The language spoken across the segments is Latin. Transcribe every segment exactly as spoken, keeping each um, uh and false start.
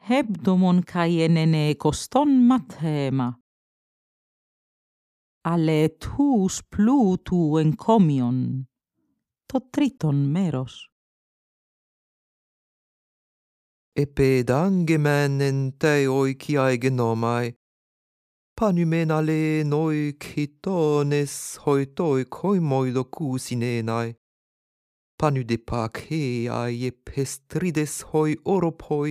hebdomon kai enene koston mathema. Ale tous plutu enkomion, to triton meros. Epedangemen en teoi kiai genomai, panumen ale noi kitones hoitoi koimoido kusinenai, panu de pakheai e pestrides hoi oropoi,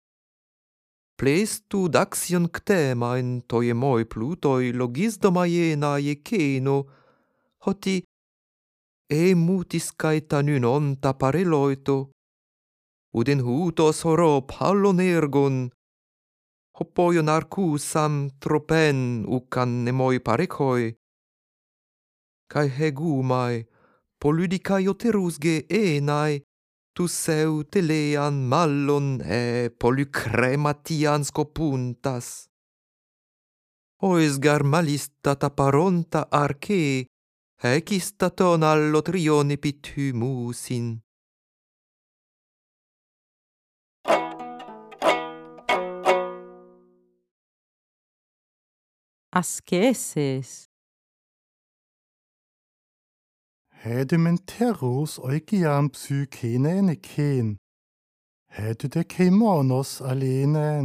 plestu daxion ctema en toi moi plutoi logisdomaiena e keno, hoti e mutis caetanun onta pareloito, uden hutos horo pallon ergon, hopoion arcusam tropen ucan nemoi parecoi, cae hegumai, poludicai oterusge enai, tu seu telean mallon e polycrematian scopuntas. Oisgar malista taparonta arche, hecistaton allo trione pithymusin. Asceses. Hedementerus oikiam psykenen eken. Hede de kemonos alenen.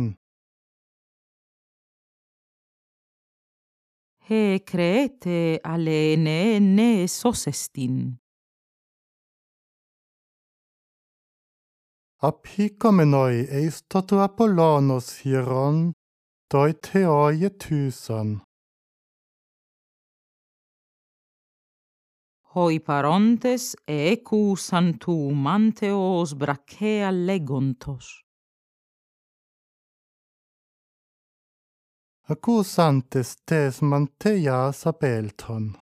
He creete alene ne sosestin. Apikomenoi eistotu Apollonos hieron, doi theoi etyson. Hoi parontes ecusan tu manteos brachea legontos. Accusantes tes manteas abelton.